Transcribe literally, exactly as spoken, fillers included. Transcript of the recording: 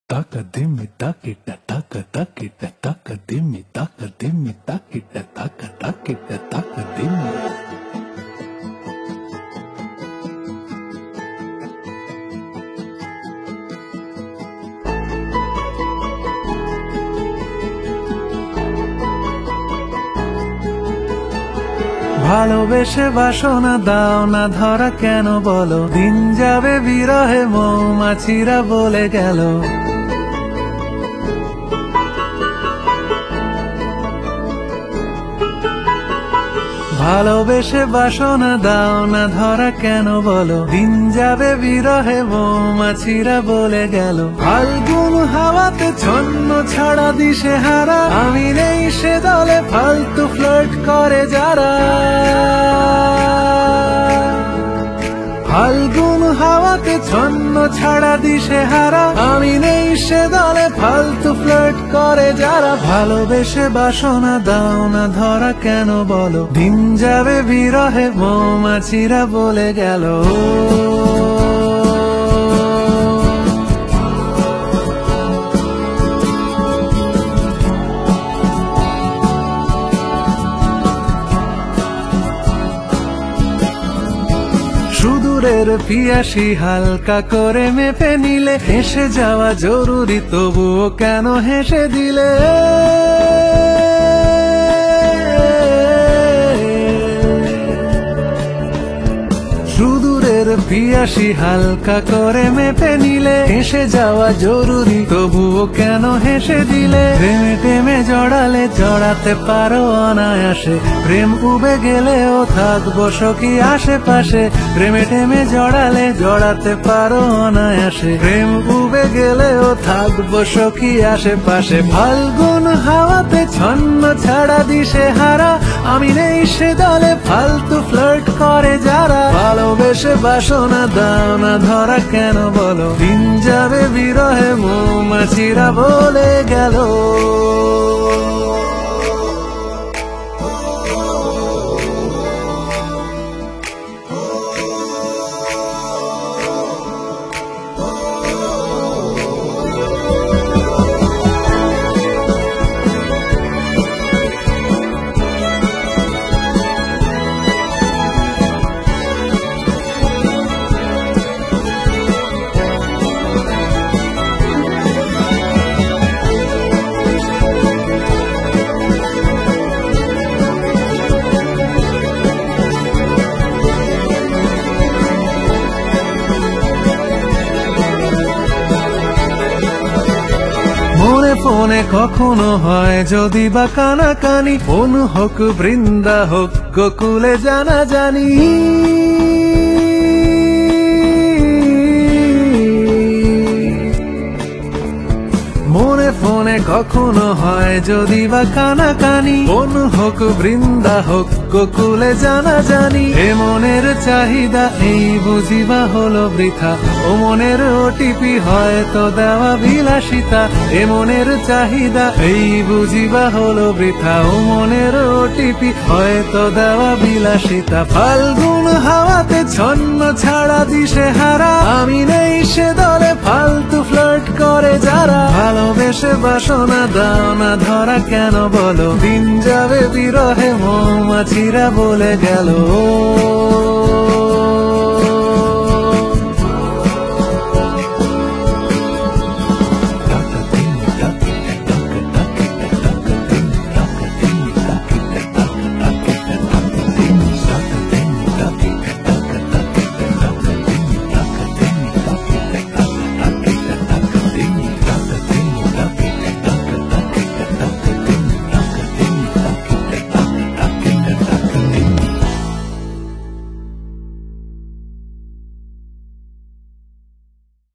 Takadimi takita taka takita takadimi takadimi takita taka takita takadimi. ভালোবেসে বাসনা দাও না ধরা কেন বলো, দিন যাবে বিরহে মৌমাছিরা বলে গেল। ভালোবেসে বাসনা দাও না ধরা কেন বলো, দিন যাবে বিরহে মৌমাছিরা বলে গেল। ফাল্গুন হাওয়াতে ছন্ন ছাড়া দিশে হারা, আমি নেই সে দলে ফালতু ফ্লার্ট করে যারা। ফাল্গুন হাওয়াতে ছন্ন ছাড়া দিশে হারা, আমি নেই সে দলে ফালতু ফ্লার্ট করে যারা। ভালোবেসে বাসনা দাও না ধরা কেন বলো, দিন যাবে বিরহে মৌমাছিরা বলে গেল। সুদূরের পিয়াসী হালকা করে মেপে নিলে, হেসে যাওয়া জরুরি তবুও কেন হেসে দিলে। সুদূরের পিয়াসী হালকা করে মেপে নিলে, হেসে যাওয়া জরুরি তবুও কেন হেসে দিলে। প্রেমে টেমে জড়ালে জড়াতে পারো অনায়াসে, প্রেম উবে গেলেও থাকবো সখী আশেপাশে। প্রেমে টেমে জড়ালে জড়াতে পারো অনায়াসে, প্রেম উবে গেলেও থাকবো সখী আশেপাশে। ফাল্গুন হাওয়াতে ছন্ন ছাড়া দিশে হারা, আমি নেই সে দলে ফালতু ফ্লার্ট করে যারা। ভালোবেসে বাসনা দাও না ধরা কেন বলো, দিন যাবে বিরহে মৌমাছিরা বলে গেল। মনে ফোনে কখনো হয় যদি বা কানাকানি, ফোন হোক বৃন্দা হোক গোকুলে জানা জানি। মনে ফোনে কখনো হয় যদি বা কানাকানি, ফোন হোক বৃন্দা হোক গোকুলে জানা জানি। এ মনের চাহিদা এই বুঝিবা হলো বৃথা, ও মনের ওটিপি হয়তো দেওয়া বিলাসিতা। এ মনের চাহিদা এই বুঝিবা হলো বৃথা, ও মনের ওটিপি হয়তো দেওয়া বিলাসিতা। ফাল্গুন হাওয়াতে ছন্ন ছাড়া দিশে হারা, আমি নেই সে দলে ফালতু ফ্লার্ট করে যারা। ভালোবেসে বাসনা দাও না ধরা কেন বলো, দিন যাবে বিরহে মৌমাছিরা বলে গেল।